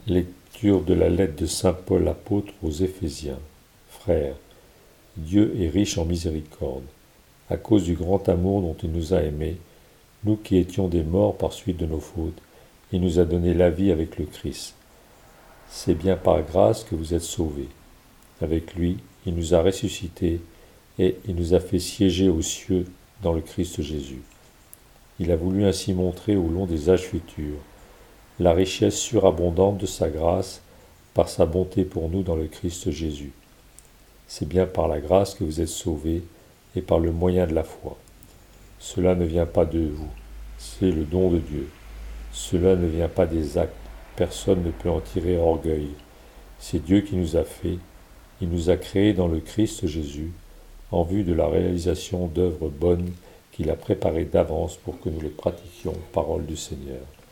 Lecture de la lettre de saint Paul apôtre aux Éphésiens. Frères, Dieu est riche en miséricorde. À cause du grand amour dont il nous a aimés, nous qui étions des morts par suite de nos fautes, il nous a donné la vie avec le Christ. C'est bien par grâce que vous êtes sauvés. Avec lui, il nous a ressuscités et il nous a fait siéger aux cieux dans le Christ Jésus. Il a voulu ainsi montrer au long des âges futurs la richesse surabondante de sa grâce par sa bonté pour nous dans le Christ Jésus. C'est bien par la grâce que vous êtes sauvés et par le moyen de la foi. Cela ne vient pas de vous, c'est le don de Dieu. Cela ne vient pas des actes, personne ne peut en tirer orgueil. C'est Dieu qui nous a fait, il nous a créés dans le Christ Jésus, en vue de la réalisation d'œuvres bonnes qu'il a préparées d'avance pour que nous les pratiquions, parole du Seigneur.